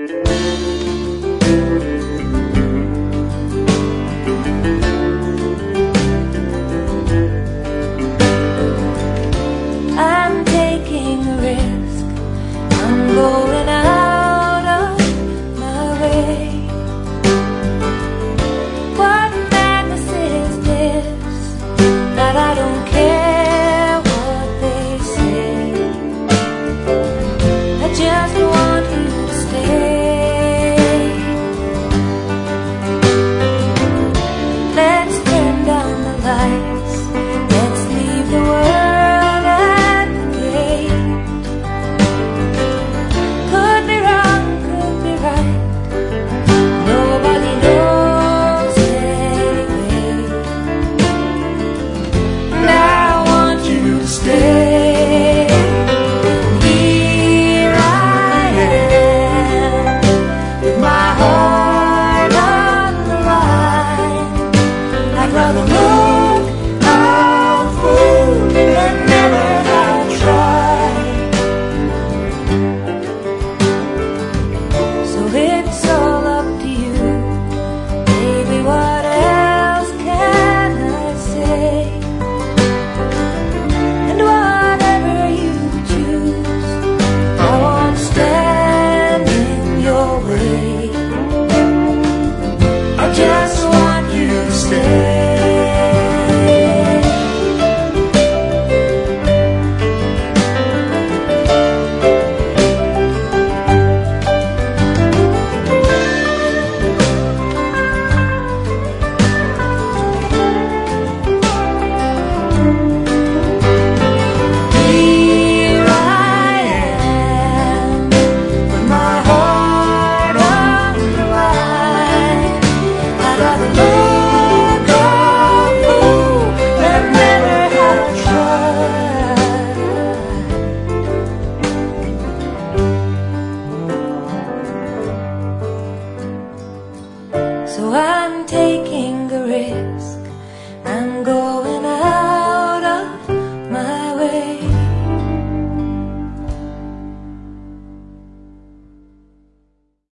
I'm taking a risk, I'm going out of my way. What madness is this, that I don't care what they say? I just want you to stay. Let's turn down the lights, let's leave the world at the gate. Could be wrong, could be right, nobody knows anyway. And I want you to stay. Here I am, with my heart on the line. I'd rather look a fool than never have tried. So it's all up to you, baby, what else can I say? And whatever you choose, I won't stand in your way. I just want you to stay. Here I am, with my heart on the line. I'd rather look a fool than never have tried. So I'm taking a risk,